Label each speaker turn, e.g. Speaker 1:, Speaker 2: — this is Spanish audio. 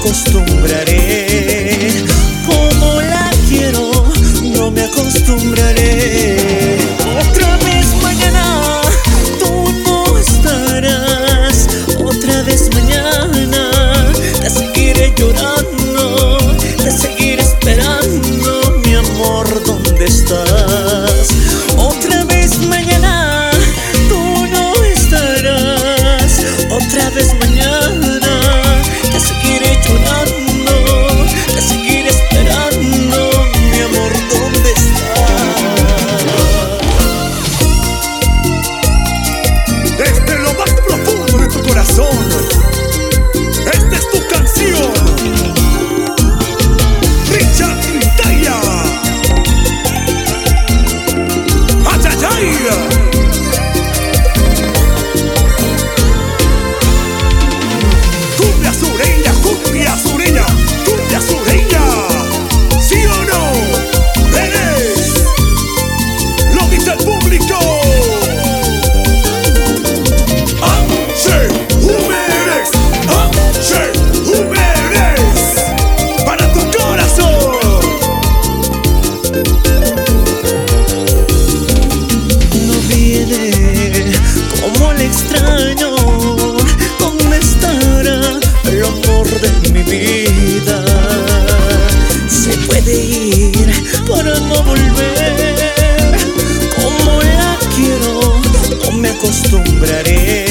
Speaker 1: acostumbraré. Como la quiero, no me acostumbraré. Otra vez mañana tú no estarás. Otra vez mañana te seguiré llorando, te seguiré esperando, mi amor, ¿dónde estás? Otra vez mañana tú no estarás. Otra vez mañana te seguiré llorando, te seguiré esperando, mi amor, ¿dónde estás?
Speaker 2: Desde lo más profundo de tu corazón, esta es tu canción, Richard Quintana. ¡Ay, ay, ay! Cumbia sureña, cumbia sureña, cumbia sureña. ¿Sí o no? ¡Eres! ¡Lo dice el público! ¡Anche Húmeres! ¡Anche Húmeres! ¡Para tu corazón!
Speaker 1: No viene, como le extraño. ¿Dónde estará el amor de mi vida? Se puede ir para no volver. Como la quiero, no me acostumbraré.